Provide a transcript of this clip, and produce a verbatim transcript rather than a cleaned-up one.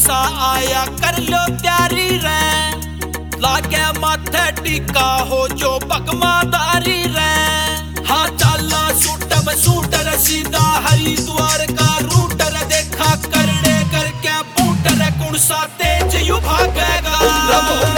सा आया कर लो तैयारी रे, लागे माथे टीका हो जो भगमादारी रे। हाँ चाला सूट में सूट सीधा हरिद्वार का रूट रे, देखा करने करके बूट रे, कौन सा तेज यू भागेगा।